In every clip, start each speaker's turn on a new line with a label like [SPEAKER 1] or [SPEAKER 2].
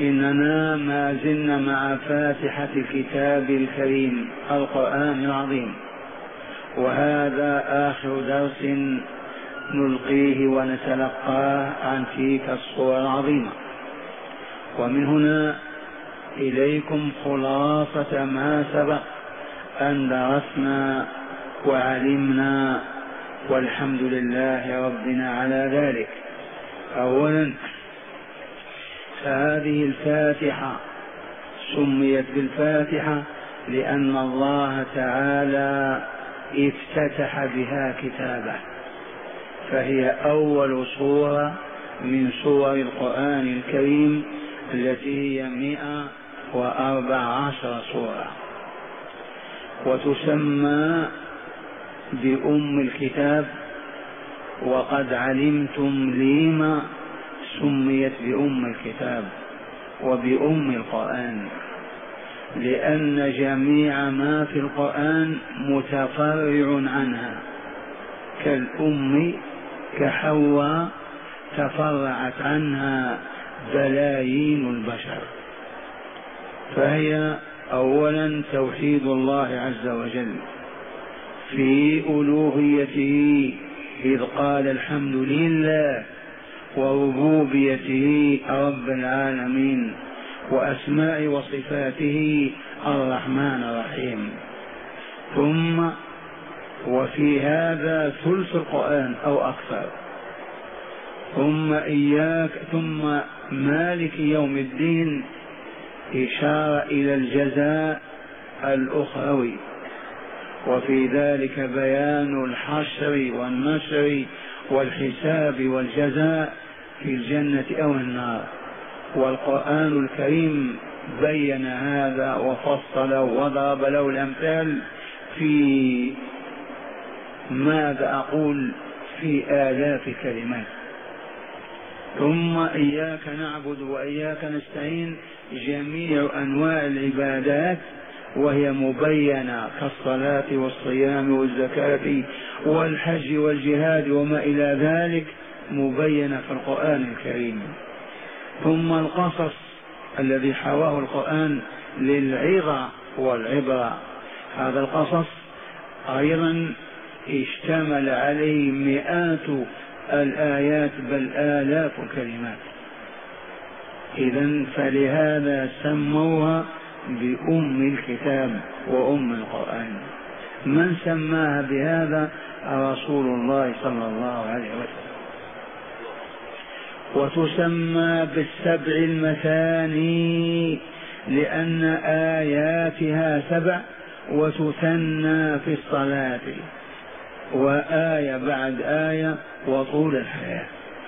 [SPEAKER 1] إننا ما زلنا مع فاتحة الكتاب الكريم القرآن العظيم، وهذا آخر درس نلقيه ونتلقاه عن تلك الصورة العظيمة. ومن هنا إليكم خلاصة ما سبق أن درسنا وعلمنا، والحمد لله ربنا على ذلك. أولا، فهذه الفاتحة سميت بالفاتحة لأن الله تعالى افتتح بها كتابه، فهي أول سورة من سور القرآن الكريم التي هي 114 سورة، وتسمى بأم الكتاب. وقد علمتم لما سميت بأم الكتاب وبأم القرآن، لأن جميع ما في القرآن متفرع عنها، كالأم كحواء تفرعت عنها بلايين البشر. فهي أولا توحيد الله عز وجل في ألوهيته، إذ قال الحمد لله، وربوبيته رب العالمين، وأسماء وصفاته الرحمن الرحيم. ثم وفي هذا ثلث القرآن أو أكثر. ثم مالك يوم الدين إشارة إلى الجزاء الأخروي، وفي ذلك بيان الحشر والنشر والحساب والجزاء في الجنة أو النار. والقرآن الكريم بين هذا وفصل وضرب له الأمثال في ماذا أقول في آلاف كلمات. ثم إياك نعبد وإياك نستعين، جميع أنواع العبادات وهي مبينة كالصلاة والصيام والزكاة والحج والجهاد وما إلى ذلك، مبينة في القرآن الكريم. ثم القصص الذي حواه القرآن للعظة والعبرة، هذا القصص أيضا اشتمل عليه مئات الآيات بل آلاف الكلمات. إذن فلهذا سموها بأم الكتاب وأم القرآن. من سماها بهذا؟ رسول الله صلى الله عليه وسلم. وتسمى بالسبع المثاني لأن آياتها 7 وتثنى في الصلاة، وآية بعد آية وطول الحياة.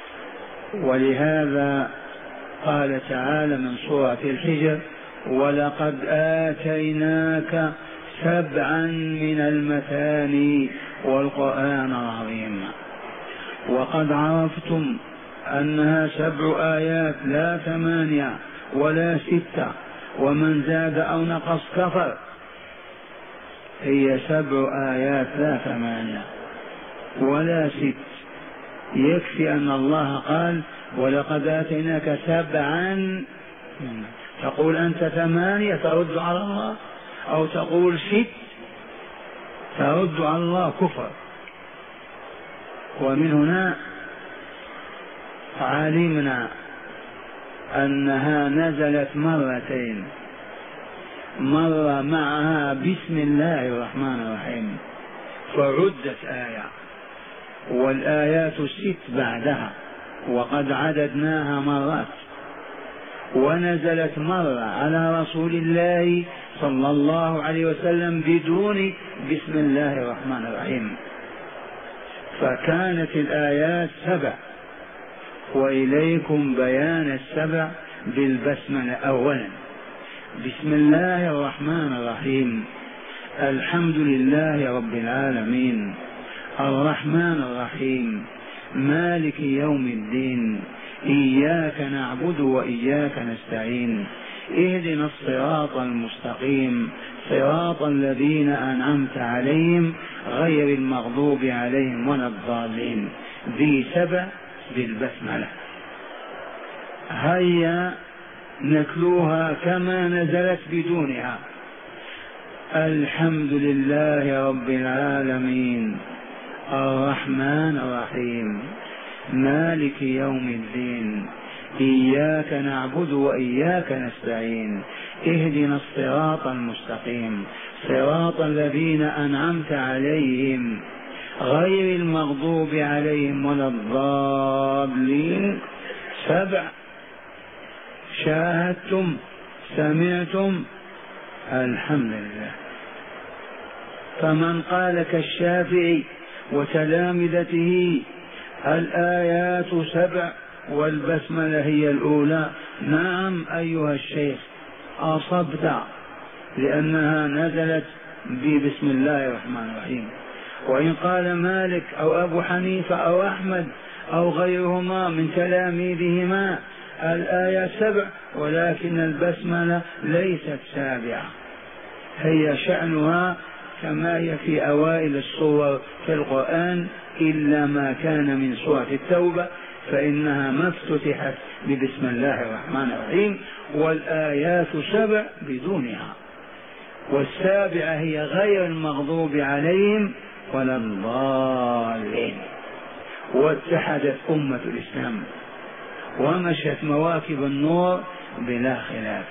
[SPEAKER 1] ولهذا قال تعالى من سورة الحجر: ولقد آتيناك 7 من المثاني والقرآن العظيم. وقد عرفتم أنها 7 آيات لا 8 ولا 6، ومن زاد أو نقص كفر. هي 7 آيات لا 8 ولا 6. يكفي أن الله قال: ولقد آتيناك 7. تقول أنت 8 ترد على الله، أو تقول 6 ترد على الله، كفر. ومن هنا علمنا أنها نزلت مرتين، مرة معها بسم الله الرحمن الرحيم فعدت آية، والآيات 6 بعدها، وقد عددناها مرات. ونزلت مرة على رسول الله صلى الله عليه وسلم بدون بسم الله الرحمن الرحيم، فكانت الآيات 7. وإليكم بيان 7 بالبسملة. أولا: بسم الله الرحمن الرحيم، الحمد لله رب العالمين، الرحمن الرحيم، مالك يوم الدين، إياك نعبد وإياك نستعين، اهدنا الصراط المستقيم، صراط الذين أنعمت عليهم غير المغضوب عليهم ولا الضالين. ذي 7 بالبسملة. هيا نتلوها كما نزلت بدونها. الحمد لله رب العالمين الرحمن الرحيم مالك يوم الدين إياك نعبد وإياك نستعين اهدنا الصراط المستقيم صراط الذين أنعمت عليهم غير المغضوب عليهم ولا الضالين. 7 شاهدتم سمعتم الحمد لله. فمن قال كالشافعي وتلامذته الآيات 7 والبسملة هي الأولى، نعم أيها الشيخ أصبت، لأنها نزلت بسم الله الرحمن الرحيم. وإن قال مالك أو أبو حنيفة أو أحمد أو غيرهما من تلاميذهما الآية 7 ولكن البسملة ليست 7، هي شأنها كما هي في أوائل السور في القرآن إلا ما كان من سورة التوبة فإنها ما افتتحت ببسم الله الرحمن الرحيم، والآيات 7 بدونها، والسابعة هي غير المغضوب عليهم ولا الضالين. واتحدت أمة الإسلام ومشت مواكب النور بلا خلاف.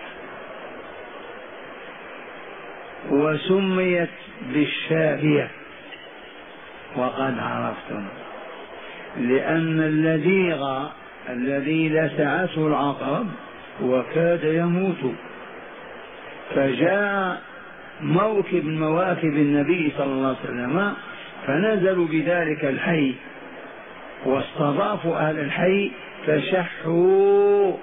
[SPEAKER 1] وسميت بالشافية وقد عرفتم، لأن الذي لسعته العقرب وكاد يموت، فجاء موكب من مواكب النبي صلى الله عليه وسلم فنزلوا بذلك الحي واستضافوا أهل الحي فشحوا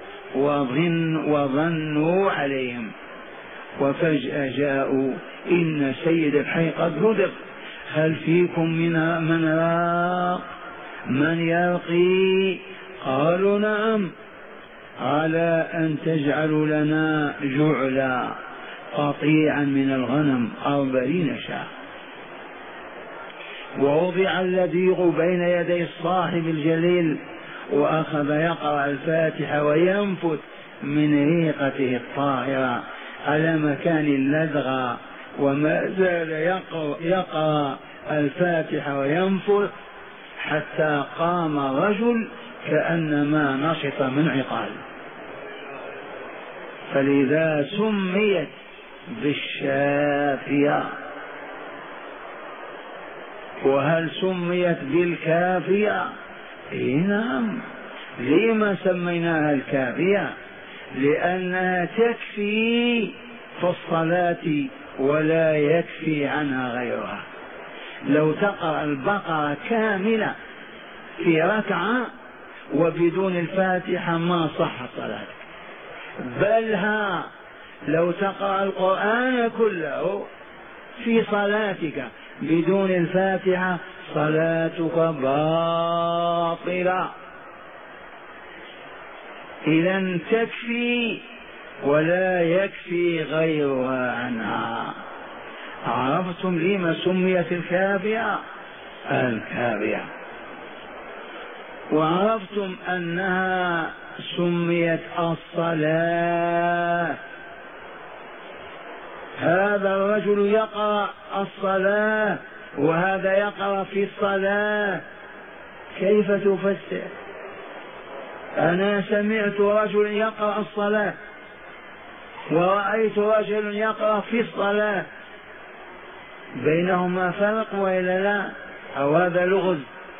[SPEAKER 1] وظنوا عليهم، وفجأة جاءوا إن سيد الحي قد هدف، هل فيكم من يرقي؟ قالوا نعم، على أن تجعلوا لنا جعلا قطيعا من الغنم 40 شاة. ووضع اللذيغ بين يدي الصاحب الجليل وأخذ يقرأ الفاتحة وينفث من ريقته الطاهرة على مكان اللدغة، وما زال يقرأ الفاتحة وينفث حتى قام رجل كأنما نشط من عقال. فلذا سميت بالشافية. وهل سميت بالكافية؟ نعم. لما سميناها الكافية؟ لأنها تكفي في الصلاة ولا يكفي عنها غيرها. لو تقرأ البقرة كاملة في ركعة وبدون الفاتحة ما صحت صلاتك، بل لو تقرأ القرآن كله في صلاتك بدون الفاتحة صلاتك باطلة. إذن تكفي ولا يكفي غيرها عنها. عرفتم لما سميت الكافية؟ الكافية. وعرفتم أنها سميت الصلاة. هذا الرجل يقرأ الصلاة وهذا يقرأ في الصلاة، كيف تفسر؟ أنا سمعت رجل يقرأ الصلاة ورأيت رجل يقرأ في الصلاة، بينهما فرق وإلا لا؟ أو هذا لغز؟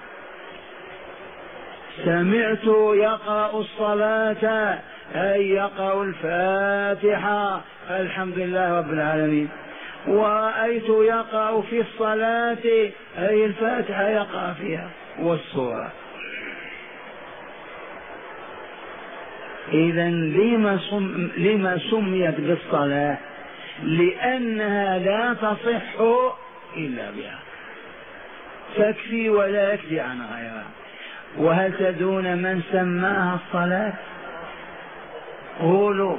[SPEAKER 1] سمعت يقرأ الصلاة أي يقرأ الفاتحة الحمد لله رب العالمين، ورأيت يقرأ في الصلاة أي الفاتحة يقرأ فيها والسورة. إذن لما سميت بالصلاة؟ لأنها لا تصح إلا بها، تكفي ولا يكفي عن غيرها. وهل تدرون من سماها الصلاة؟ قولوا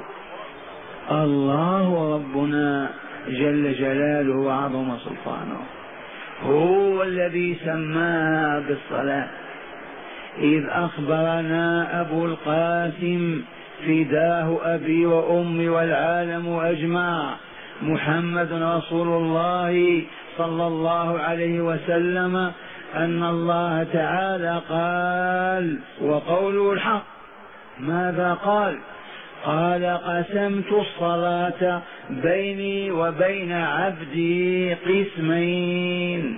[SPEAKER 1] الله ربنا جل جلاله وعظم سلطانه، هو الذي سماها بالصلاة، إذ أخبرنا أبو القاسم فداه أبي وأمي والعالم أجمع، محمد رسول الله صلى الله عليه وسلم، أن الله تعالى قال وقوله الحق. ماذا قال؟ قال قسمت الصلاة بيني وبين عبدي قسمين.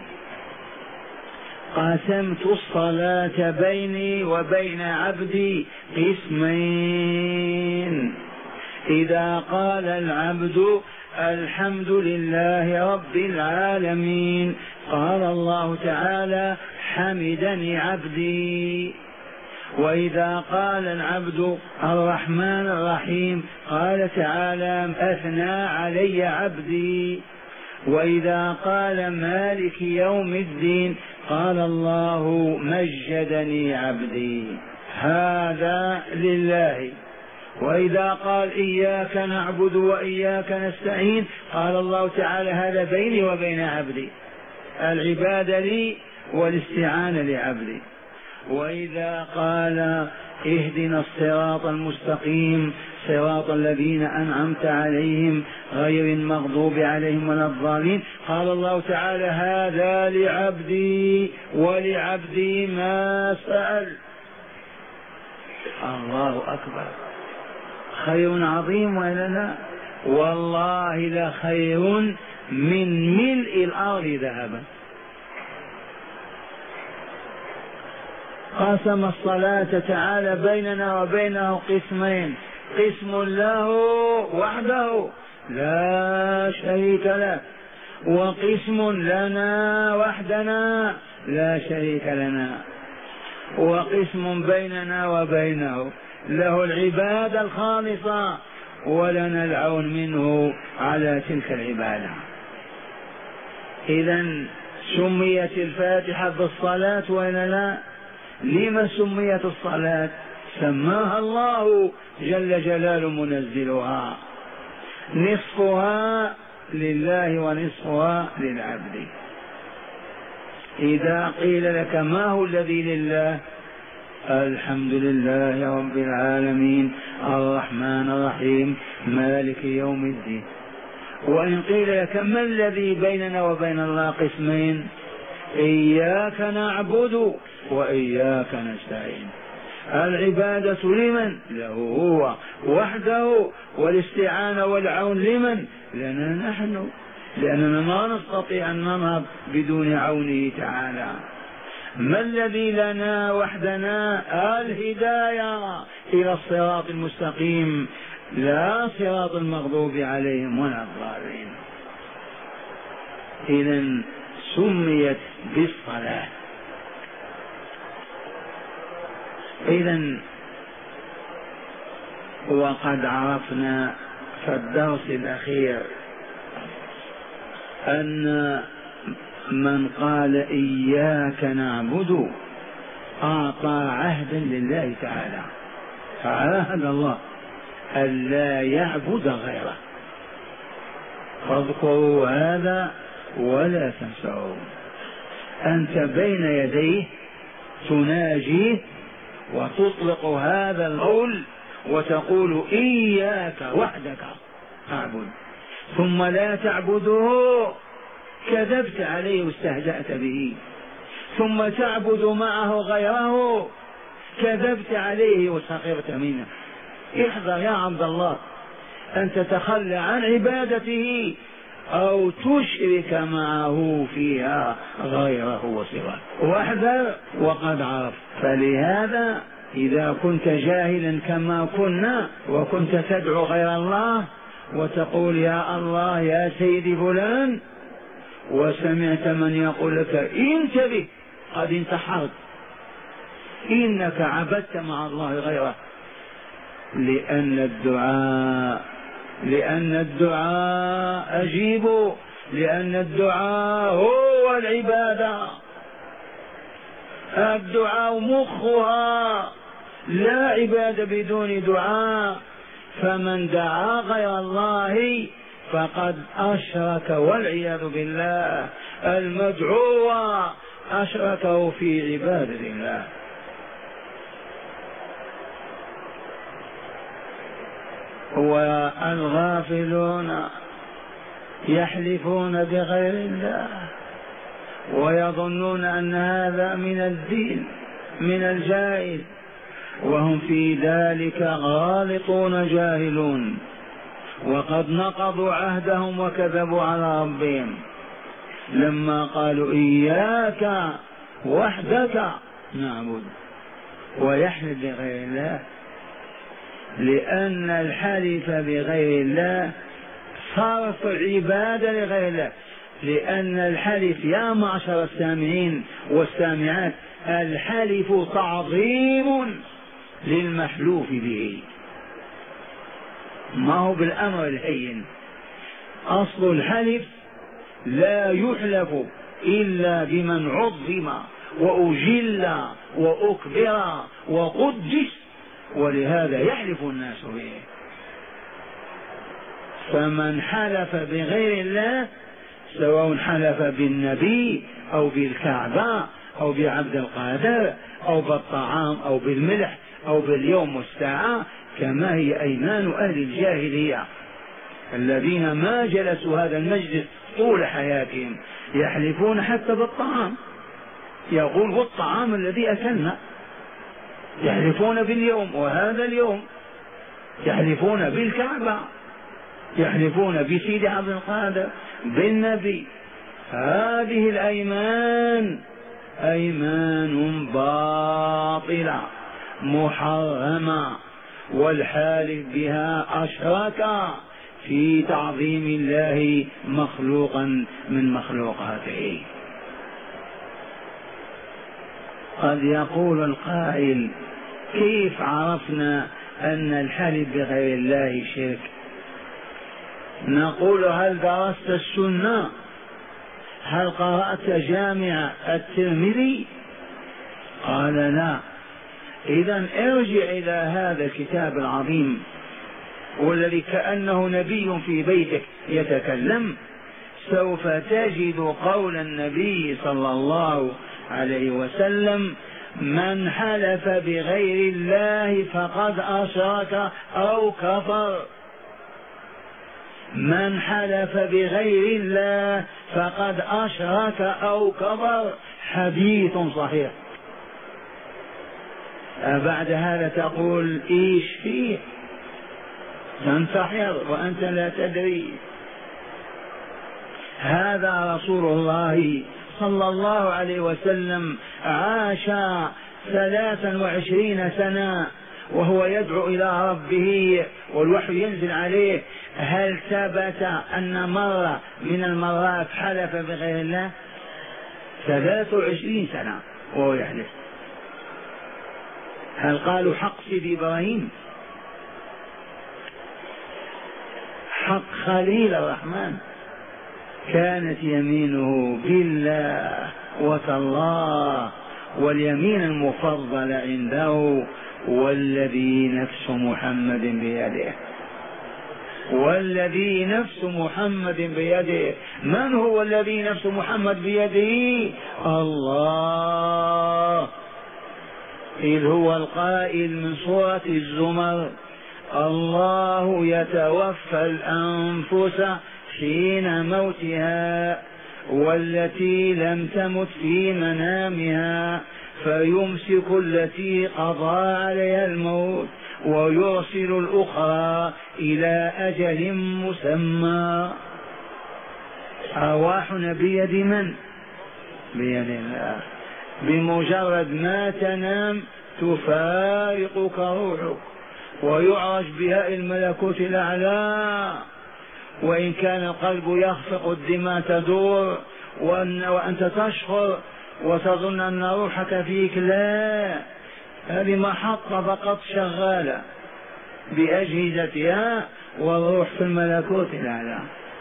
[SPEAKER 1] قسمت الصلاة بيني وبين عبدي قسمين. إذا قال العبد الحمد لله رب العالمين، قال الله تعالى حمدني عبدي. وإذا قال العبد الرحمن الرحيم، قال تعالى أثنى علي عبدي. وإذا قال مالك يوم الدين، قال الله مجدني عبدي. هذا لله. وإذا قال إياك نعبد وإياك نستعين، قال الله تعالى هذا بيني وبين عبدي، العبادة لي والاستعانة لعبدي. وإذا قال اهدنا الصراط المستقيم صراط الذين أنعمت عليهم غير المغضوب عليهم ولا الضالين، قال الله تعالى هذا لعبدي ولعبدي ما سأل. الله أكبر، خير عظيم ولا لا؟ والله لخير من ملء الأرض ذهبا. قسم الصلاة تعالى بيننا وبينه قسمين، قسم له وحده لا شريك له، وقسم لنا وحدنا لا شريك لنا، وقسم بيننا وبينه له العبادة الخالصة ولنا العون منه على تلك العبادة. إذن سميت الفاتحة بالصلاة ولا لا؟ لما سميت الصلاة؟ سماها الله جل جلاله منزلها، نصفها لله ونصفها للعبد. إذا قيل لك ما هو الذي لله؟ الحمد لله رب العالمين الرحمن الرحيم مالك يوم الدين. وإن قيل لك ما الذي بيننا وبين الله؟ قسمين، إياك نعبد وإياك نستعين. العبادة لمن؟ له هو وحده، والاستعانة والعون لمن؟ لنا نحن، لأننا ما نستطيع أن ننهض بدون عونه تعالى. ما الذي لنا وحدنا؟ الهداية إلى الصراط المستقيم، لا صراط المغضوب عليهم ولا الضالين. إذن سميت بالصلاة. إذن وقد عرفنا في الدرس الأخير أن من قال إياك نعبد أعطى عهدا لله تعالى، فعاهد الله ألا يعبد غيره. فاذكروا هذا ولا تنسوا. أنت بين يديه تناجيه وتطلق هذا القول وتقول إياك وحدك أعبد، ثم لا تعبده كذبت عليه واستهزأت به، ثم تعبد معه غيره كذبت عليه وسخرت منه. احذر يا عبد الله أن تتخلى عن عبادته أو تشرك معه فيها غيره وسواه، واحذر وقد عرف. فلهذا إذا كنت جاهلا كما كنا وكنت تدعو غير الله وتقول يا الله يا سيدي فلان، وسمعت من يقول لك انتبه قد انتحرت إنك عبدت مع الله غيره، لأن الدعاء أجيب، لأن الدعاء هو العبادة، الدعاء مخها، لا عبادة بدون دعاء. فمن دعا غير الله فقد أشرك والعياذ بالله، المدعو أشركه في عبادة الله. والغافلون يحلفون بغير الله ويظنون أن هذا من الدين من الجائز، وهم في ذلك غالطون جاهلون، وقد نقضوا عهدهم وكذبوا على ربهم لما قالوا إياك وحدك نعبد، ويحلف بغير الله، لأن الحلف بغير الله صرف العبادة لغير الله. لأن الحلف يا معشر السامعين والسامعات، الحلف تعظيم للمحلوف به، ما هو بالأمر الهين. أصل الحلف لا يحلف إلا بمن عظم وأجل وأكبر وقدس، ولهذا يحلف الناس به. فمن حلف بغير الله سواء حلف بالنبي أو بالكعبة أو بعبد القادر أو بالطعام أو بالملح أو باليوم والساعة، كما هي أيمان أهل الجاهلية الذين ما جلسوا هذا المجلس طول حياتهم، يحلفون حتى بالطعام، يقول والطعام الذي أكلنا، يحلفون باليوم وهذا اليوم، يحلفون بالكعبة، يحلفون بسيد عبد القادر، بالنبي. هذه الأيمان أيمان باطلة محرمة، والحالف بها أشرك في تعظيم الله مخلوقا من مخلوقاته. قد يقول القائل كيف عرفنا أن الحلف بغير الله شرك؟ نقول هل درست السنة؟ هل قرأت جامع الترمذي؟ قال لا. إذن ارجع إلى هذا الكتاب العظيم والذي كأنه نبي في بيتك يتكلم، سوف تجد قول النبي صلى الله عليه وسلم: من حلف بغير الله فقد أشرك أو كفر. من حلف بغير الله فقد أشرك أو كفر، حديث صحيح. بعد هذا تقول إيش فيه؟ تنتحر وأنت لا تدري. هذا رسول الله صلى الله عليه وسلم عاش 23 سنة وهو يدعو إلى ربه والوحي ينزل عليه. هل ثبت أن مرة من المرات حلف بغير الله؟ 23 سنة وهو يحلف. هل قالوا حق سيدي إبراهيم، حق خليل الرحمن، كانت يمينه بالله وتالله، واليمين المفضلة عنده والذي نفس محمد بيده، والذي نفس محمد بيده. من هو الذي نفس محمد بيده؟ الله، إذ هو القائل من سورة الزمر: الله يتوفى الأنفس حين موتها والتي لم تمت في منامها فيمسك التي قضى عليها الموت ويرسل الأخرى إلى أجل مسمى. أرواحنا بيد من؟ بيد الله. بمجرد ما تنام تفارقك روحك ويعرج بها الملكوت الأعلى، وإن كان القلب يخفق الدماء تدور وأنت تشعر وتظن أن روحك فيك، لا، هذه محطة فقط شغالة بأجهزتها والروح في الملكوت الأعلى.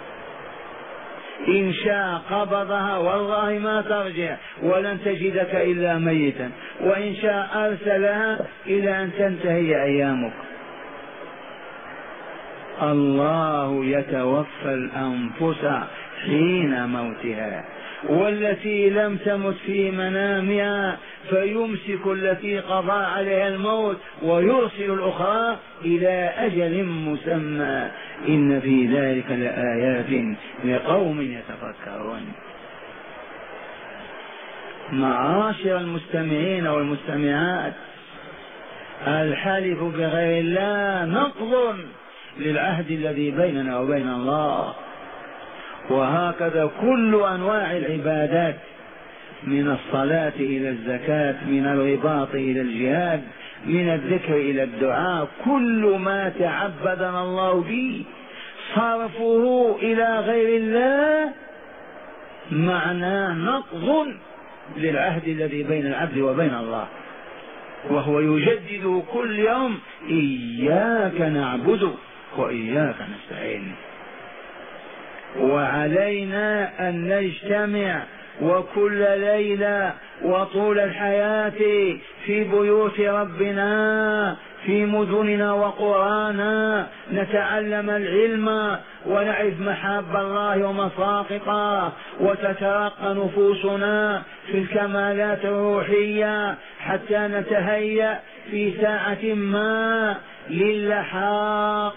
[SPEAKER 1] إن شاء قبضها والله ما ترجع ولن تجدك إلا ميتا، وإن شاء أرسلها إلى أن تنتهي أيامك. الله يتوفى الأنفس حين موتها والتي لم تمت في منامها فيمسك التي قضى عليها الموت ويرسل الأخرى إلى أجل مسمى. إن في ذلك لآيات لقوم يتفكرون. معاشر المستمعين والمستمعات، الحلف بغير الله نقض للعهد الذي بيننا وبين الله. وهكذا كل أنواع العبادات، من الصلاة إلى الزكاة، من الرباط إلى الجهاد، من الذكر إلى الدعاء، كل ما تعبدنا الله به صرفه إلى غير الله معناه نقض للعهد الذي بين العبد وبين الله، وهو يجدد كل يوم: إياك نعبد وإياك نستعين. وعلينا أن نجتمع وكل ليلة وطول الحياة في بيوت ربنا في مدننا وقرانا نتعلم العلم ونعرف محاب الله ومساقطه، وتترقى نفوسنا في الكمالات الروحية حتى نتهيأ في ساعة ما للحاق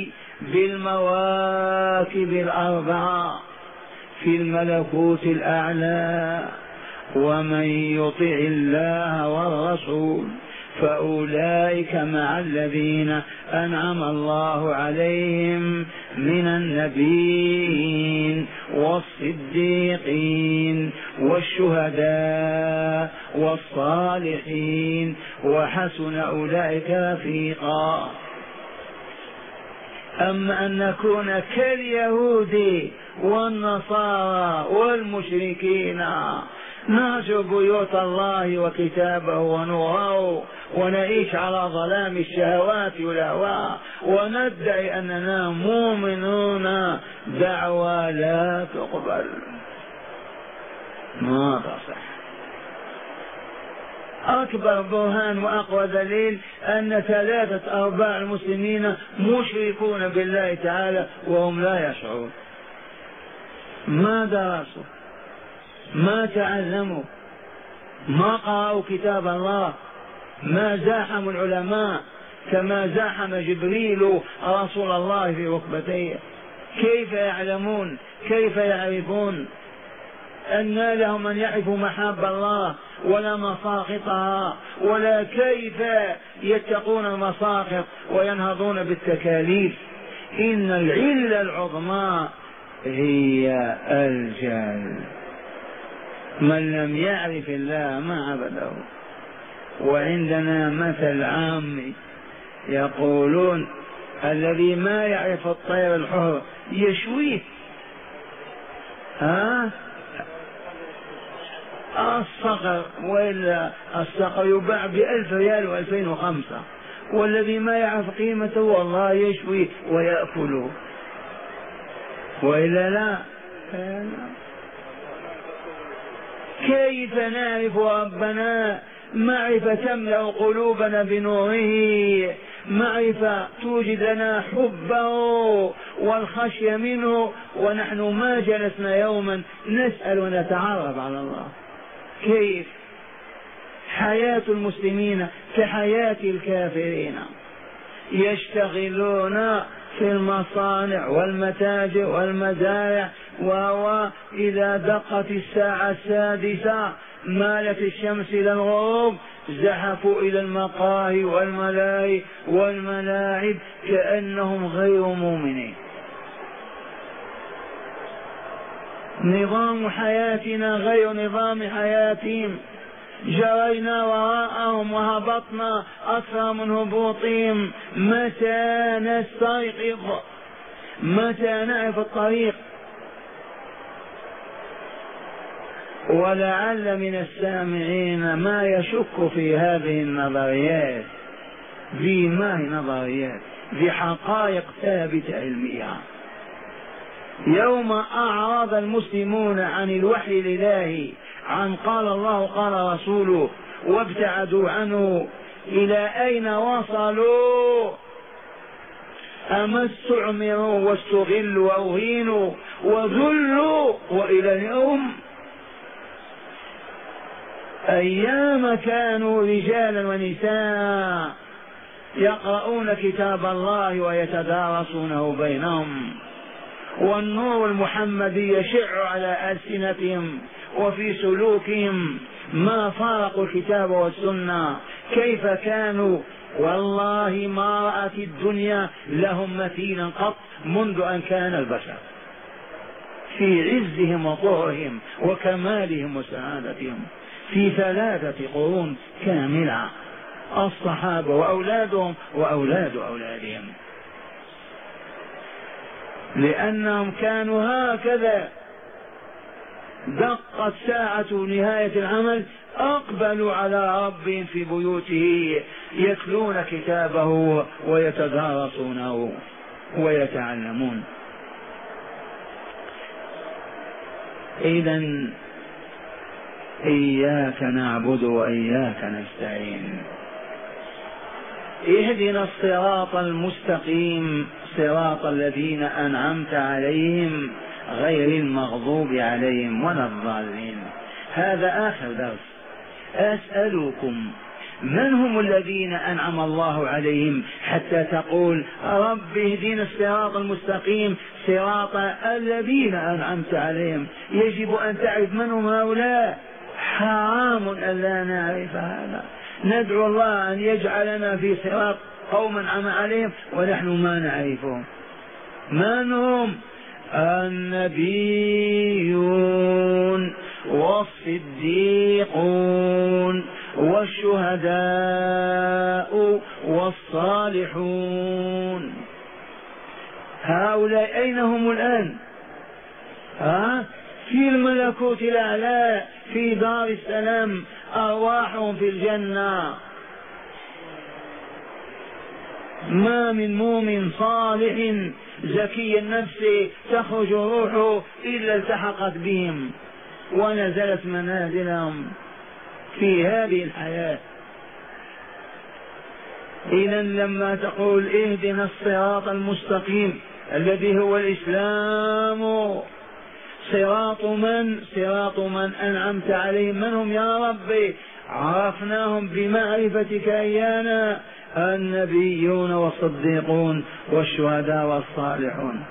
[SPEAKER 1] بالمواكب الأربعة في الملكوت الأعلى. ومن يطع الله والرسول فأولئك مع الذين أنعم الله عليهم من النبيين والصديقين والشهداء والصالحين وحسن أولئك رفيقا. أما أن نكون كاليهود والنصارى والمشركين نهجر بيوت الله وكتابه ونوره ونعيش على ظلام الشهوات والأهواء وندعي أننا مؤمنون، دعوى لا تقبل، ما تصح. أكبر برهان وأقوى دليل أن 3/4 المسلمين مشركون بالله تعالى وهم لا يشعرون. ما درسوا، ما تعلموا، ما قرأوا كتاب الله، ما زاحموا العلماء كما زاحم جبريل رسول الله في ركبتيه. كيف يعلمون؟ كيف يعرفون؟ أن لهم أن يعرفوا محاب الله ولا مساقطها، ولا كيف يتقون المساقط وينهضون بالتكاليف. إن العلة العظمى هي الجهل. من لم يعرف الله ما عبده. وعندنا مثل عام يقولون: الذي ما يعرف الطير الحر يشويه. الصقر، وإلا الصقر يباع ب1000 ريال و2005، والذي ما يعرف قيمته والله يشويه ويأكله، وإلا لا. كيف نعرف ربنا؟ معرفة تملأ قلوبنا بنوره، معرفة توجد لنا حبه والخشية منه، ونحن ما جلسنا يوما نسأل ونتعرف على الله. كيف؟ حياة المسلمين كحياة الكافرين، يشتغلون في المصانع والمتاجر والمزارع، وهو إذا دقت الساعة 6 مالت الشمس إلى الغروب زحفوا إلى المقاهي والملاهي والملاعب كأنهم غير مؤمنين. نظام حياتنا غير نظام حياتهم، جرينا وراءهم وهبطنا أسرع من هبوطهم. متى نستيقظ؟ متى نعرف الطريق؟ ولعل من السامعين ما يشك في هذه النظريات. في ما هي نظريات؟ في حقائق ثابتة علمية. يوم أعرض المسلمون عن الوحي الإلهي، عن قال الله قال رسوله، وابتعدوا عنه، إلى أين وصلوا؟ أما استعمروا واستغلوا وأهينوا وذلوا، وإلى اليوم أيام كانوا رجالا ونساء يقرؤون كتاب الله ويتدارسونه بينهم، والنور المحمدي يشع على ألسنتهم وفي سلوكهم، ما فارقوا الكتاب والسنة. كيف كانوا؟ والله ما رأت الدنيا لهم مثيلا قط منذ أن كان البشر، في عزهم وطهرهم وكمالهم وسعادتهم، في 3 قرون كاملة، الصحابة وأولادهم وأولاد أولادهم، لأنهم كانوا هكذا. دقت ساعة نهاية العمل أقبلوا على ربهم في بيوته يتلون كتابه ويتدارسونه ويتعلمون. إذن إياك نعبد وإياك نستعين. اهدنا الصراط المستقيم صراط الذين أنعمت عليهم غير المغضوب عليهم ولا الضالين. هذا آخر درس. أسألكم من هم الذين أنعم الله عليهم حتى تقول رب اهدنا الصراط المستقيم صراط الذين أنعمت عليهم؟ يجب أن تعرف من هم هؤلاء، حرام أن لا نعرف هذا. ندعو الله أن يجعلنا في صراط قوم أنعم عليهم ونحن ما نعرفهم. من هم؟ النبيون والصديقون والشهداء والصالحون. هؤلاء أين هم الآن؟ في الملكوت الأعلى في دار السلام، أرواحهم في الجنة. ما من مؤمن صالح زكي النفس تخرج روحه إلا التحقت بهم ونزلت منازلهم في هذه الحياة. إذا لما تقول اهدنا الصراط المستقيم الذي هو الإسلام، صراط من؟ صراط من أنعمت عليهم. من هم يا ربي؟ عرفناهم بمعرفتك إيانا، النبيون والصديقون والشهداء والصالحون.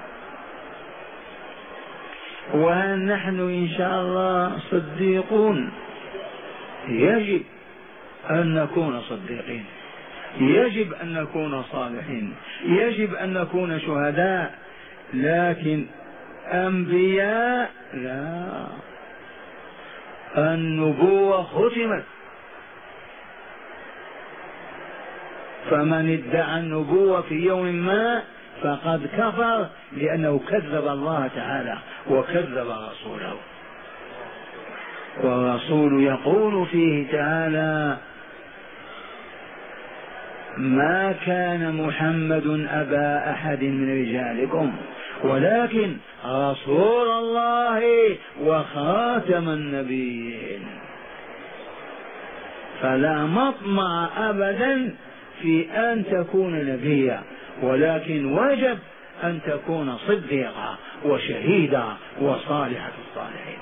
[SPEAKER 1] وهل نحن إن شاء الله صديقون؟ يجب أن نكون صديقين، يجب أن نكون صالحين، يجب أن نكون شهداء، لكن أنبياء لا. النبوة ختمت، فمن ادعى النبوة في يوم ما فقد كفر، لأنه كذب الله تعالى وكذب رسوله. والرسول يقول فيه تعالى: ما كان محمد أبا أحد من رجالكم ولكن رسول الله وخاتم النبيين. فلا مطمع أبدا في أن تكون نبيا، ولكن وجب أن تكون صديقا وشهيدا وصالحا الصالحين.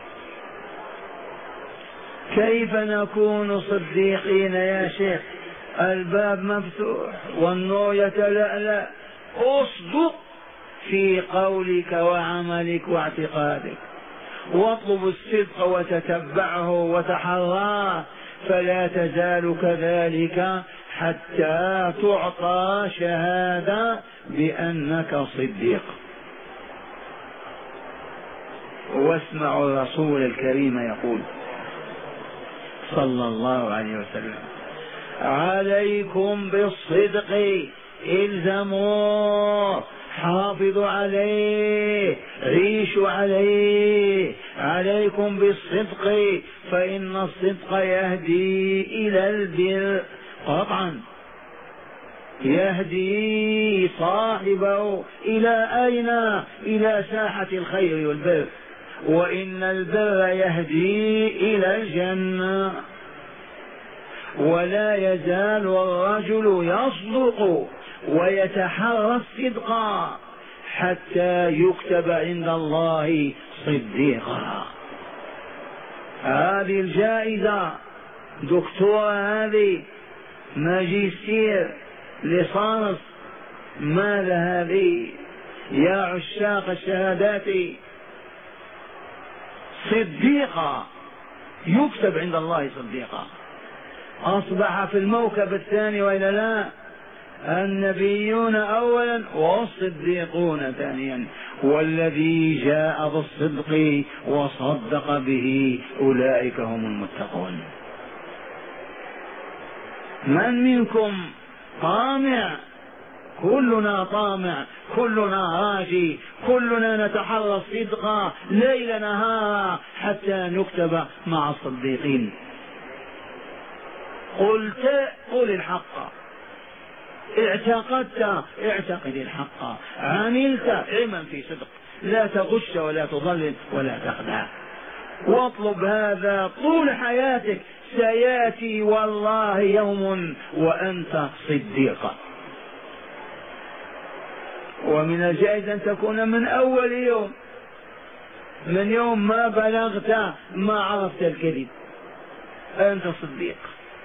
[SPEAKER 1] كيف نكون صديقين يا شيخ؟ الباب مفتوح والنور يتلألأ. اصدق في قولك وعملك واعتقادك، واطلب الصدق وتتبعه وتحراه، فلا تزال كذلك حتى تعطى شهادة بأنك صديق. واسمعوا الرسول الكريم يقول صلى الله عليه وسلم: عليكم بالصدق، الزموه، حافظوا عليه، عيشوا عليه. عليكم بالصدق فإن الصدق يهدي إلى البر، قطعا يهدي صاحبه إلى أين؟ إلى ساحة الخير والبر. وإن البر يهدي إلى الجنة. ولا يزال الرجل يصدق ويتحرى الصدق حتى يكتب عند الله صديقا. هذه الجائزة دكتورة هذه، ماجستير، ليسانس، ماذا هذه؟ يا عشاق الشهادات، صديقة يكتب عند الله صديقة، أصبح في الموكب الثاني وإلا لا؟ النبيون أولا والصديقون ثانيا، والذي جاء بالصدق وصدق به أولئك هم المتقون. من منكم طامع؟ كلنا طامع، كلنا راجي، كلنا نتحرى الصدق ليل نهارا حتى نكتب مع الصديقين. قلت قل الحق، اعتقدت اعتقد الحق، عملت اعمل في صدق، لا تغش ولا تضلل ولا تخدع، واطلب هذا طول حياتك. سياتي والله يوم وأنت صديقة، ومن الجائز أن تكون من أول يوم، من يوم ما بلغت ما عرفت الكذب أنت صديق.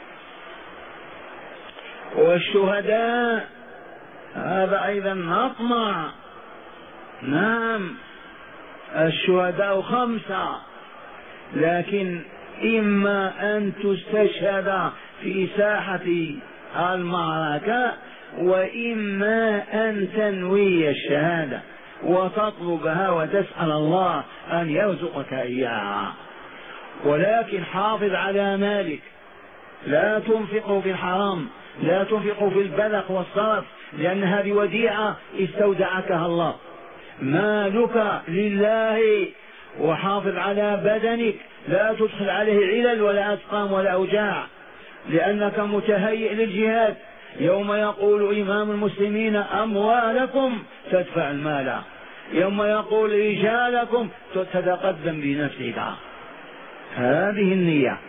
[SPEAKER 1] والشهداء هذا أيضا نطمع. نعم الشهداء 5، لكن إما أن تستشهد في ساحة المعركة، وإما أن تنوي الشهادة وتطلبها وتسأل الله أن يرزقك إياها. ولكن حافظ على مالك، لا تنفقه في الحرام، لا تنفقه في البذخ والصرف، لأن هذه وديعة استودعكها الله. مالك لله. وحافظ على بدنك، لا تدخل عليه علل ولا أسقام ولا أوجاع، لأنك متهيئ للجهاد. يوم يقول إمام المسلمين أموالكم تدفع المال، يوم يقول رجالكم تتقدم بنفسك. هذه النية.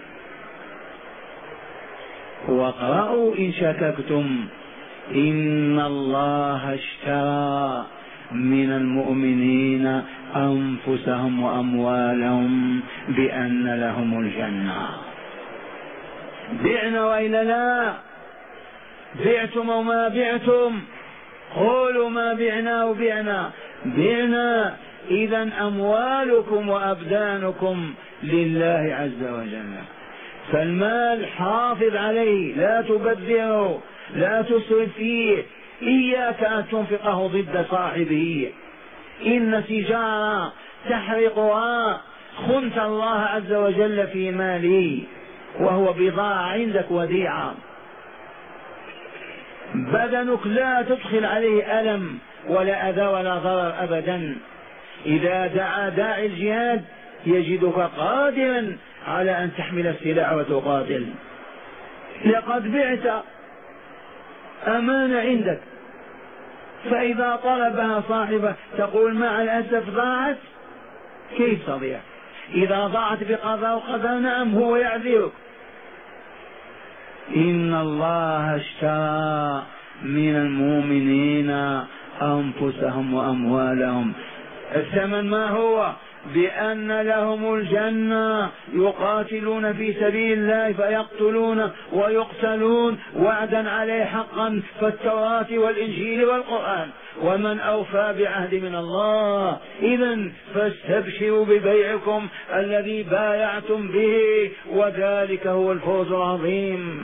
[SPEAKER 1] واقرأوا إن شككتم إن الله اشترى من المؤمنين أنفسهم وأموالهم بأن لهم الجنة. بعنا وإلا لا؟ بعتم وما بعتم؟ قولوا ما بعنا وبعنا. بعنا. إذن أموالكم وأبدانكم لله عز وجل. فالمال حافظ عليه، لا تبذره، لا تسرف فيه، إياك أن تنفقه ضد صاحبه. إن سجارة تحرقها خنت الله عز وجل في ماله، وهو بضاعة عندك وديعة. بدنك لا تدخل عليه ألم ولا أذى ولا ضرر أبدا. إذا دعا داعي الجهاد يجدك قادرا على أن تحمل السلاح وتقاتل. لقد بعت أمانة عندك، فإذا طلبها صاحبه تقول مع الأسف ضاعت. كيف تضيع؟ إذا ضاعت بقضاء وقدر نعم هو يعذرك. إن الله اشترى من المؤمنين أنفسهم وأموالهم. الثمن ما هو؟ بأن لهم الجنة، يقاتلون في سبيل الله فيقتلون ويقتلون وعدا عليه حقا في التوراة والإنجيل والقرآن، ومن أوفى بعهد من الله. إذن فاستبشروا ببيعكم الذي بايعتم به، وذلك هو الفوز العظيم.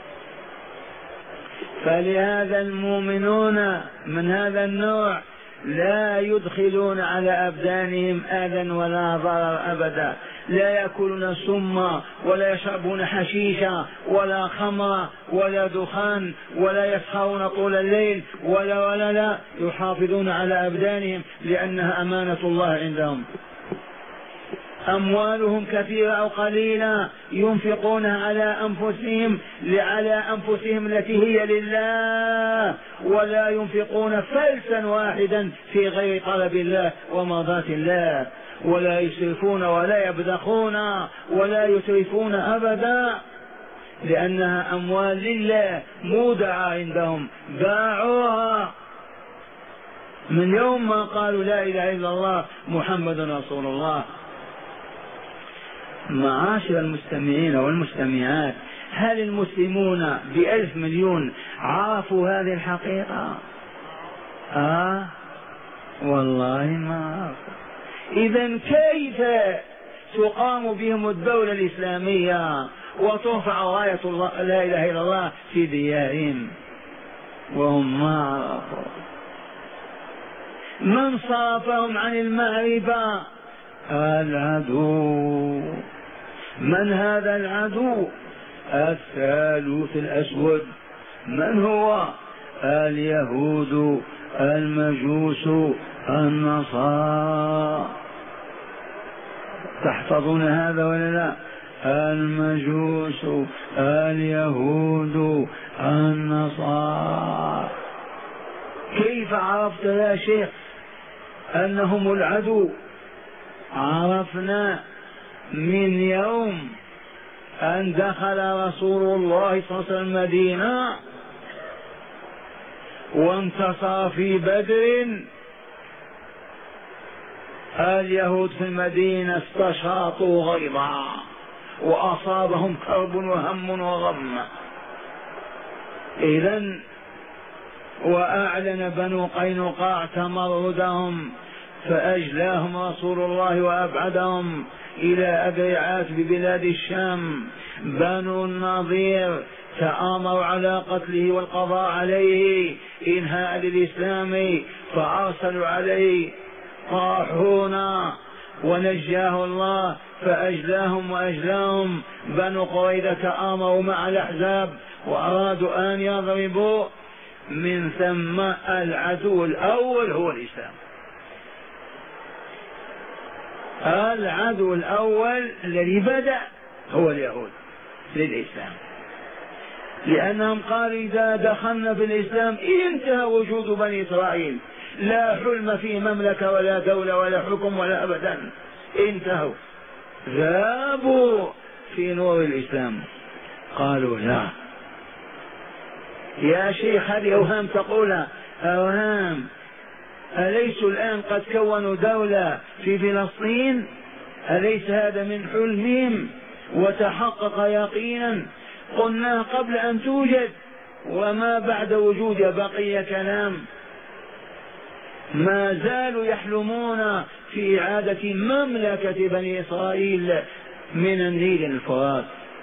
[SPEAKER 1] فلهذا المؤمنون من هذا النوع لا يدخلون على أبدانهم آذى ولا ضرر أبدا، لا يأكلون سما ولا يشربون حشيشا ولا خمر ولا دخان ولا يسخرون طول الليل ولا يحافظون على أبدانهم لأنها أمانة الله عندهم. أموالهم كثيرة أو قليلة ينفقونها على أنفسهم التي هي لله، ولا ينفقون فلسا واحدا في غير طلب الله ومرضاة الله، ولا يسرفون ولا يبذخون ولا يترفون أبدا، لأنها أموال لله مودعة عندهم، باعوها من يوم ما قالوا لا إله إلا الله محمد رسول الله. معاشر المستمعين والمستمعات، هل المسلمون ب1,000 مليون عرفوا هذه الحقيقة؟ والله ما عرفوا. إذا كيف تقام بهم الدولة الإسلامية وترفع راية لا إله إلا الله في ديارهم وهم ما عرفوا؟ من صرفهم عن المعرفة؟ العدو. من هذا العدو؟ الثالوث الأسود. من هو؟ اليهود، المجوس، النصارى. تحفظون هذا ولا لا؟ المجوس، اليهود، النصارى. كيف عرفت يا شيخ أنهم العدو؟ عرفنا من يوم أن دخل رسول الله صلى الله عليه وسلم المدينة وانتصر في بدر. اليهود في المدينة استشاطوا غيظا وأصابهم كرب وهم وغم. إذن وأعلن بنو قينقاع تمردهم فأجلاهم رسول الله وأبعدهم إلى أبيعات ببلاد الشام. بنو النضير تآمروا على قتله والقضاء عليه إنهاء للإسلام، فأرسلوا عليه طاحون ونجاه الله فأجلاهم وأجلاهم. بنو قريظة تآمروا مع الأحزاب وأرادوا أن يضربوا. من ثم العدو الأول هو الإسلام. العدو الأول الذي بدأ هو اليهود للإسلام، لأنهم قالوا إذا دخلنا في الإسلام انتهى وجود بني إسرائيل، لا حلم في مملكة ولا دولة ولا حكم ولا أبدا، انتهوا. ذابوا في نور الإسلام. قالوا لا يا شيخ، هذه أوهام تقولها، أوهام. أليسوا الآن قد كونوا دولة في فلسطين؟ أليس هذا من حلمهم وتحقق يقينا؟ قلنا قبل أن توجد وما بعد وجود بقي كلام. ما زالوا يحلمون في إعادة مملكة بني إسرائيل من النيل الفرات.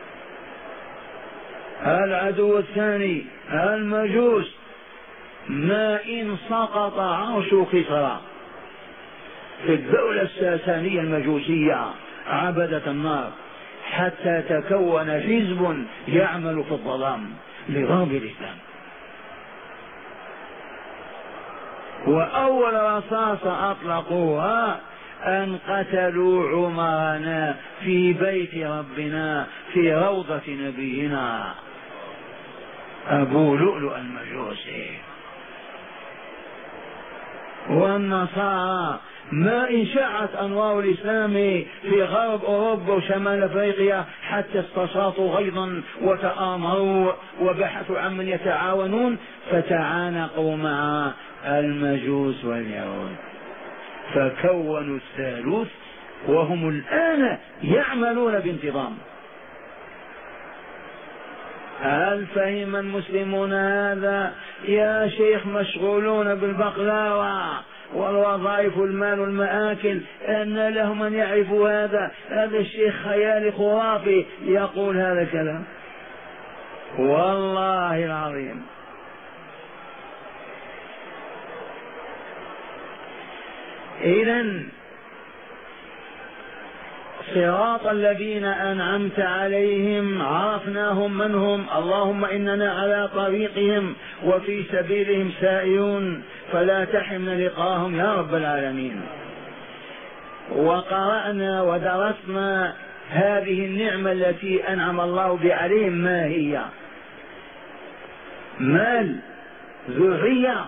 [SPEAKER 1] العدو الثاني المجوس. ما إن سقط عرش كسرى في الدولة الساسانية المجوسية عبدة النار حتى تكون حزب يعمل في الظلام لضرب الإسلام. وأول رصاصة أطلقوها أن قتلوا عمرنا في بيت ربنا في روضة نبينا أبو لؤلؤ المجوسي. والنصارى ما إن شاعت أنوار الإسلام في غرب أوروبا وشمال أفريقيا حتى استشاطوا غيظا وتآمروا وبحثوا عن من يتعاونون فتعانقوا مع المجوس واليهود فكونوا الثالوث، وهم الآن يعملون بانتظام. هل فهم المسلمون هذا؟ يا شيخ مشغولون بالبقلاوة والوظائف والمال والمآكل، أن لهم أن يعرفوا هذا؟ هذا الشيخ خيالي خرافي يقول هذا الكلام والله العظيم. إذن صراط الذين أنعمت عليهم عرفناهم من هم. اللهم إننا على طريقهم وفي سبيلهم سائرون فلا تحرمنا لقاهم يا رب العالمين. وقرأنا ودرسنا هذه النعمة التي أنعم الله بها عليهم. ما هي؟ مال، ذرية،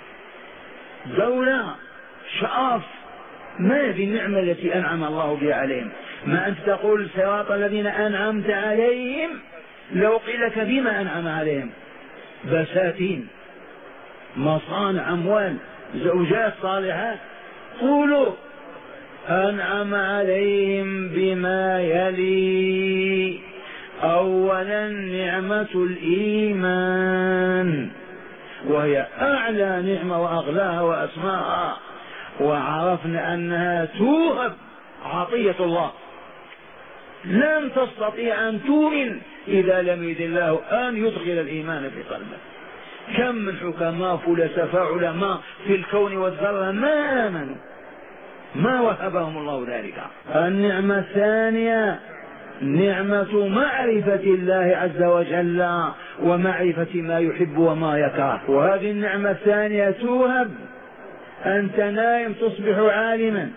[SPEAKER 1] دولة، شرف. ما هذه النعمة التي أنعم الله بها عليهم؟ ما أنت تقول صراط الذين أنعمت عليهم، لو قيل لك بما أنعم عليهم؟ بساتين، مصانع، أموال، زوجات صالحات. قولوا أنعم عليهم بما يلي: أولا نعمة الإيمان، وهي أعلى نعمة وأغلاها وأسماها، وعرفنا أنها توهب، عطية الله، لن تستطيع أن تؤمن إذا لم يرد الله أن يدخل الإيمان في قلبك. كم من حكماء فلسفاء علماء في الكون والذرة ما آمنوا، ما وهبهم الله ذلك. النعمة الثانية نعمة معرفة الله عز وجل ومعرفة ما يحب وما يكره، وهذه النعمة الثانية توهب. أنت نائم تصبح عالما،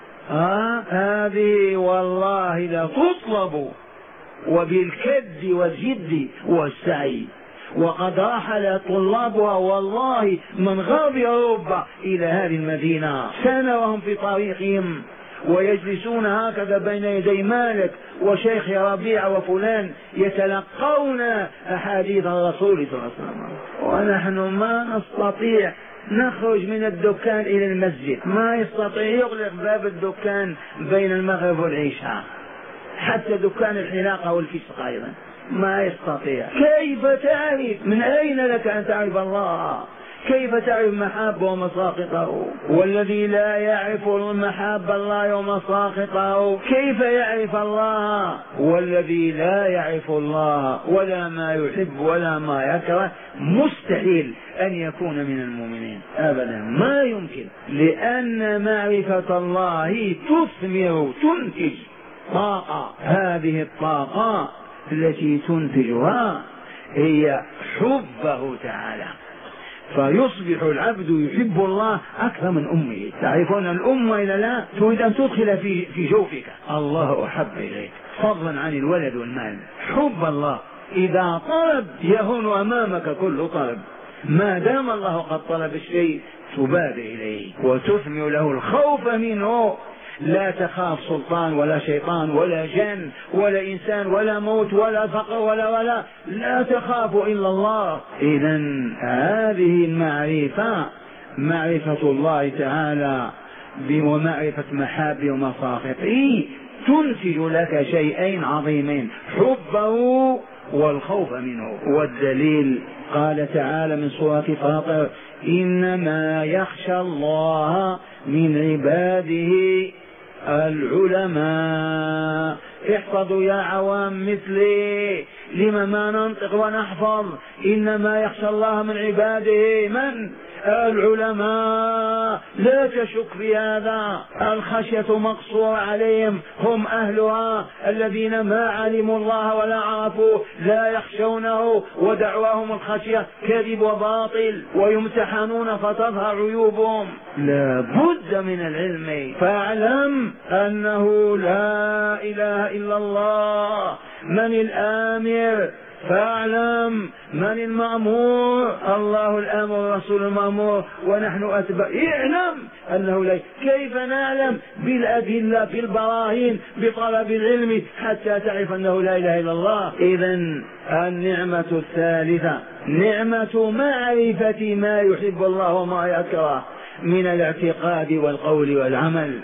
[SPEAKER 1] هذه والله لا تطلب، وبالكد والجد والسعي. وقد رحل طلابها والله من غرب أوروبا إلى هذه المدينة سنة وهم في طريقهم، ويجلسون هكذا بين يدي مالك وشيخ ربيع وفلان يتلقون أحاديث الرسول صلى الله عليه وسلم، ونحن ما نستطيع نخرج من الدكان إلى المسجد، ما يستطيع يغلق باب الدكان بين المغرب والعشاء، حتى دكان الحلاقة والفسق أيضا ما يستطيع. كيف تعرف؟ من أين لك أن تعرف الله؟ كيف تعرف محابه ومساقطه؟ والذي لا يعرف المحاب الله ومساقطه كيف يعرف الله؟ والذي لا يعرف الله ولا ما يحب ولا ما يكره مستحيل أن يكون من المؤمنين أبدا، ما يمكن، لأن معرفة الله تثمر، تنتج طاقة. هذه الطاقة التي تنتجها هي حبه تعالى، فيصبح العبد يحب الله أكثر من أمه. تعرفون الأم إلى لا تريد أن تدخل في جوفك الله أحب إليك فضلا عن الولد والمال. حب الله إذا طلب يهون أمامك كل طلب، ما دام الله قد طلب الشيء تبادر إليه وتثمر له الخوف منه. لا تخاف سلطان ولا شيطان ولا جن ولا إنسان ولا موت ولا فقر ولا لا تخاف إلا الله. إذن هذه المعرفة معرفة الله تعالى ومعرفة محابه ومساقطه تنتج لك شيئين عظيمين: حبه والخوف منه. والدليل قال تعالى من سورة فاطر: إنما يخشى الله من عباده العلماء. احفظوا يا عوام مثلي، لما ما ننطق ونحفظ؟ إنما يخشى الله من عباده من؟ العلماء. لا تشك في هذا، الخشية مقصورة عليهم، هم أهلها الذين ما علموا الله ولا عرفوه، لا يخشونه، ودعواهم الخشية كذب وباطل، ويمتحنون فتظهر عيوبهم. لا بد من العلم، فاعلم أنه لا إله إلا الله. من الآمر؟ فاعلم من المأمور؟ الله الآمر والرسول المأمور ونحن أتبع. اعلم أنه لا. كيف نعلم؟ بالأدلة، بالبراهين، بطلب العلم حتى تعرف أنه لا إله إلا الله. إذن النعمة الثالثة نعمة معرفة ما يحب الله وما يكره من الاعتقاد والقول والعمل،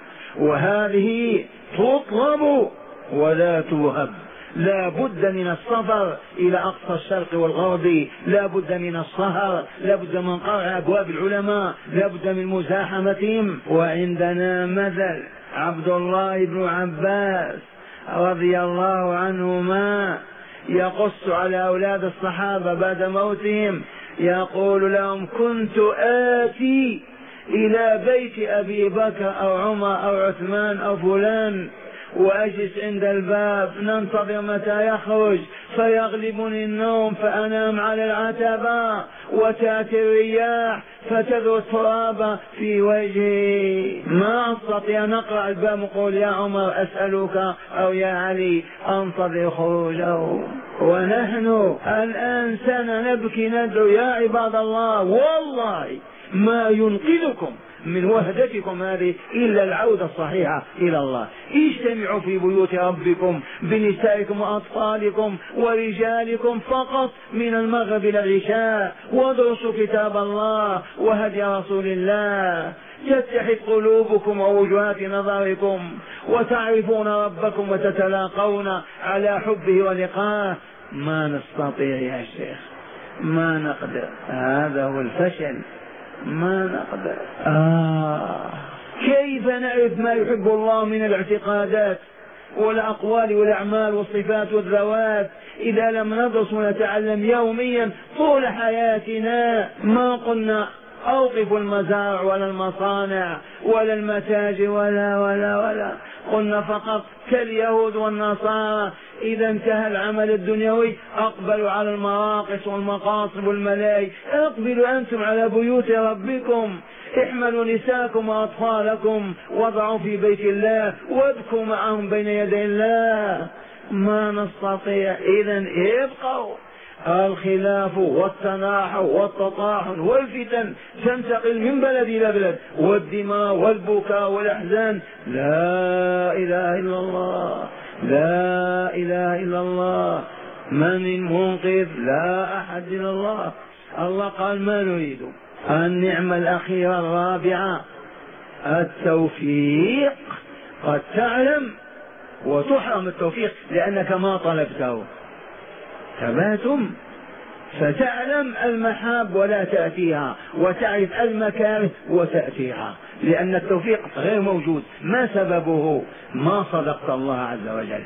[SPEAKER 1] وهذه تطلب ولا توهب. لا بد من السفر إلى أقصى الشرق والغرب، لا بد من السهر، لا بد من قرع أبواب العلماء، لا بد من مزاحمتهم. وعندنا مثل عبد الله بن عباس رضي الله عنهما يقص على أولاد الصحابة بعد موتهم، يقول لهم: كنت آتي إلى بيت أبي بكر أو عمر أو عثمان أو فلان وأجلس عند الباب ننتظر متى يخرج، فيغلبني النوم فأنام على العتبة، وتأتي الرياح فتذو التراب في وجهي، ما أستطيع أن أقرأ الباب وقول: يا عمر أسألك أو يا علي، أنتظر خروجه. ونحن الآن سنة نبكي ندعو: يا عباد الله والله ما ينقذكم من وهدتكم هذه إلا العودة الصحيحة إلى الله. اجتمعوا في بيوت ربكم بنسائكم وأطفالكم ورجالكم فقط من المغرب إلى العشاء، وادرسوا كتاب الله وهدي رسول الله. تتحد قلوبكم ووجهات نظركم وتعرفون ربكم وتتلاقون على حبه ولقاه. ما نستطيع يا شيخ، ما نقدر، هذا هو الفشل، ما نقدر. كيف نعرف ما يحب الله من الاعتقادات والأقوال والأعمال والصفات والذوات إذا لم ندرس ونتعلم يوميا طول حياتنا؟ ما قلنا أوقفوا المزارع ولا المصانع ولا المتاجر ولا قلنا فقط كاليهود والنصارى إذا انتهى العمل الدنيوي أقبلوا على المراقص والمقاصب والملاهي. أقبلوا أنتم على بيوت ربكم، احملوا نساءكم وأطفالكم وضعوا في بيت الله وابكوا معهم بين يدي الله. ما نستطيع. إذن ابقوا. الخلاف والتناحر والتطاحن والفتن تنتقل من بلد إلى بلد، والدماء والبكاء والأحزان. لا إله إلا الله، لا إله إلا الله. من المنقذ؟ لا أحد إلا الله. الله قال ما نريد. النعمة الأخيرة الرابعة التوفيق. قد تعلم وتحرم التوفيق لأنك ما طلبته. ثباتم فتعلم المحاب ولا تأتيها، وتعرف المكاره وتأتيها، لأن التوفيق غير موجود. ما سببه؟ ما صدقت الله عز وجل.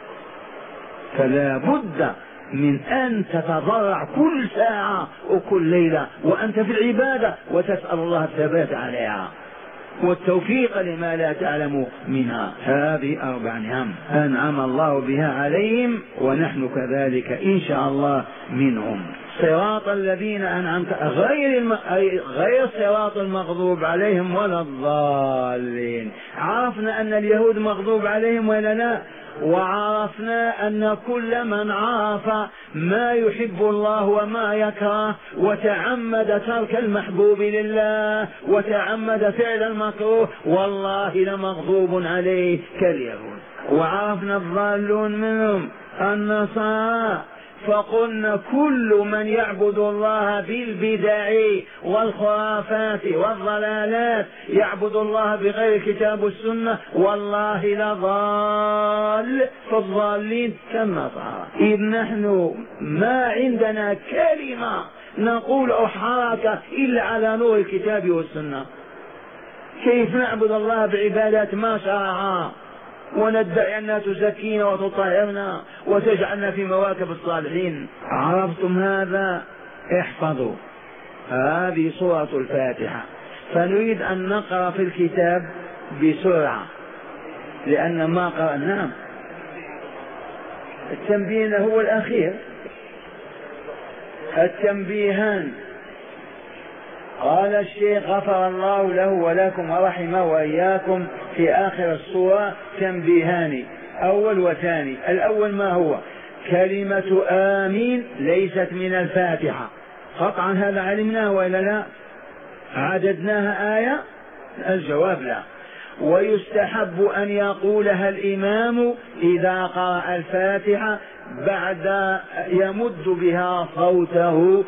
[SPEAKER 1] فلا بد من أن تتضرع كل ساعة وكل ليلة وأنت في العبادة وتسأل الله الثبات عليها والتوفيق لما لا تعلم منها. هذه 4 نعم أنعم الله بها عليهم ونحن كذلك إن شاء الله منهم. صراط الذين أنعمت غير صراط المغضوب عليهم ولا الضالين. عرفنا أن اليهود مغضوب عليهم ولا لا، وعرفنا أن كل من عرف ما يحب الله وما يكره وتعمد ترك المحبوب لله وتعمد فعل المكروه والله لمغضوب عليه كاليهود. وعرفنا الضالون منهم النصارى، فقلنا كل من يعبد الله بالبدع والخرافات والضلالات، يعبد الله بغير الكتاب والسنة، والله لضال. فالضالين كالنصارى. إذ نحن ما عندنا كلمة نقول أو حركة إلا على نور الكتاب والسنة. كيف نعبد الله بعبادات ما شرعها وندعي أنها تزكينا وتطهرنا وتجعلنا في مواكب الصالحين؟ عرفتم هذا؟ احفظوا هذه سورة الفاتحة. فنريد أن نقرأ في الكتاب بسرعة لأن ما قرأناه. التنبيه هو الأخير. التنبيهان قال الشيخ غفر الله له ولكم ورحمه وإياكم في آخر السورة تنبيهان أول وثاني. الأول ما هو؟ كلمة آمين ليست من الفاتحة قطعا، هذا علمناه ولا لا؟ عددناها آية؟ الجواب لا. ويستحب أن يقولها الإمام إذا قرأ الفاتحة بعد يمد بها صوته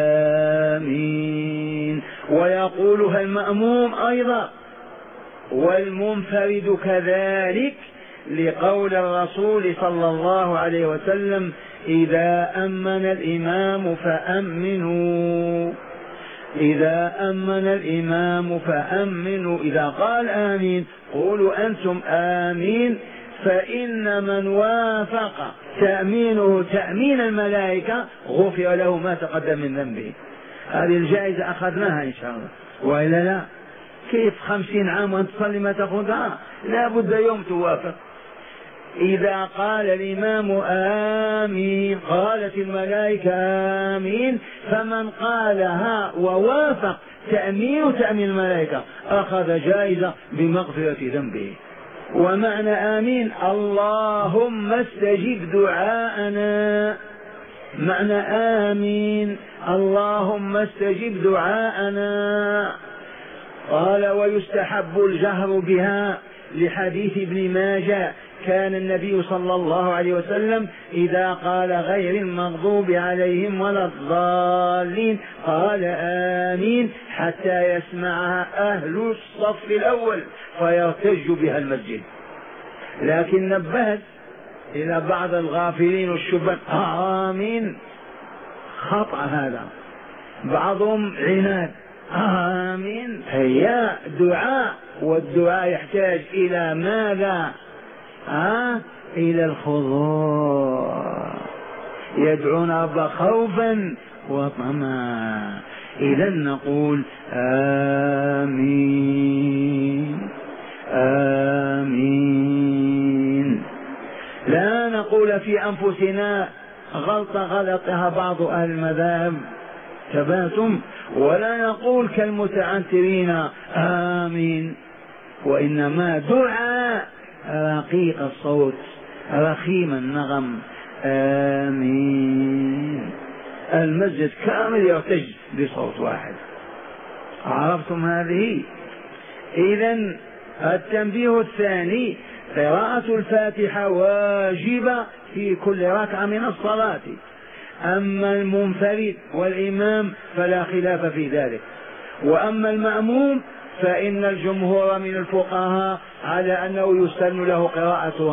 [SPEAKER 1] آمين، ويقولها المأموم أيضا والمنفرد كذلك، لقول الرسول صلى الله عليه وسلم إذا أمن الإمام فأمنوا، إذا أمن الإمام فأمنوا، إذا قال آمين قولوا أنتم آمين. فإن من وافق تأمينه تأمين الملائكة غفر له ما تقدم من ذنبه. هذه الجائزة أخذناها إن شاء الله وإلا لا؟ كيف 50 عام وأنت تصلي ما تأخذها؟ لا بد يوم توافق. إذا قال الإمام آمين قالت الملائكة آمين، فمن قالها ووافق تأمين الملائكة أخذ جائزة بمغفرة ذنبه. ومعنى آمين اللهم استجب دعاءنا، معنى آمين اللهم استجب دعاءنا. قال ويستحب الجهر بها لحديث ابن ماجه كان النبي صلى الله عليه وسلم إذا قال غير المغضوب عليهم ولا الضالين قال آمين حتى يسمعها أهل الصف الأول فيرتج بها المسجد. لكن نبهت إلى بعض الغافلين والشبان آمين خطأ هذا، بعضهم عناد آمين هي دعاء، والدعاء يحتاج إلى ماذا؟ إلى الخضوع، يدعون رب خوفا وطمعا. إذا نقول آمين آمين، لا نقول في أنفسنا غلطة غلطها بعض أهل المذاهب تباتم، ولا نقول كالمتعنترين آمين، وإنما دعاء رقيق الصوت رخيم النغم آمين. المسجد كامل يرتج بصوت واحد. عرفتم هذه؟ إذن التنبيه الثاني قراءة الفاتحة واجبة في كل ركعة من الصلاة. أما المنفرد والإمام فلا خلاف في ذلك، وأما المأموم فإن الجمهور من الفقهاء على أنه يسن له قراءة